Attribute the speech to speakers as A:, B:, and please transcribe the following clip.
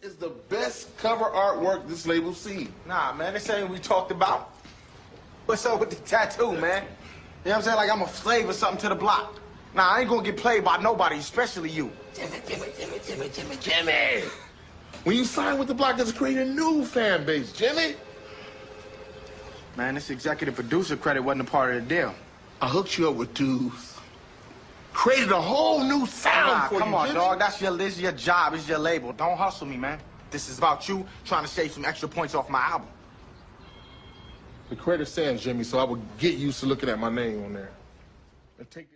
A: is the best cover artwork this label's seen.
B: Nah, man, this ain't what we talked about. What's up with the tattoo, man? You know what I'm saying? Like I'm a slave or something to the block. Nah, I ain't gonna get played by nobody, especially you.
A: Jimmy! When you sign with the block, it's creating a new fan base, Jimmy.
B: Man, this executive producer credit wasn't a part of the deal.
A: I hooked you up with dudes. Created a whole new sound for you,
B: come on,
A: Jimmy.
B: dog. This is your job. It's your label. Don't hustle me, man. This is about you trying to shave some extra points off my album.
A: The credit stands, Jimmy, so I would get used to looking at my name on there. And take